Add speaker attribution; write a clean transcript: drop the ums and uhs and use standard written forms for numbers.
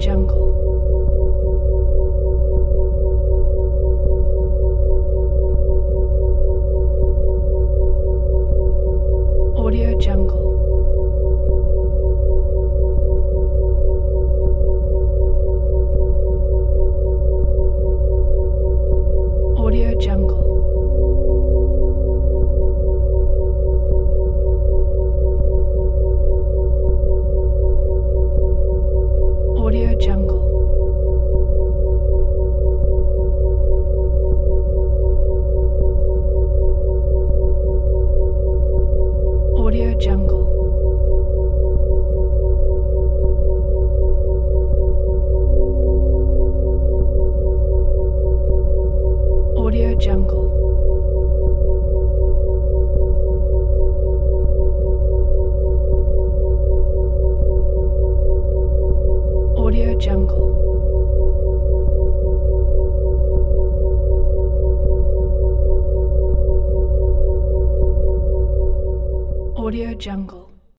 Speaker 1: Jungle. Audio Jungle. Audio Jungle. Audio Jungle. Audio Jungle. Audio Jungle. Audio Jungle. Audio Jungle.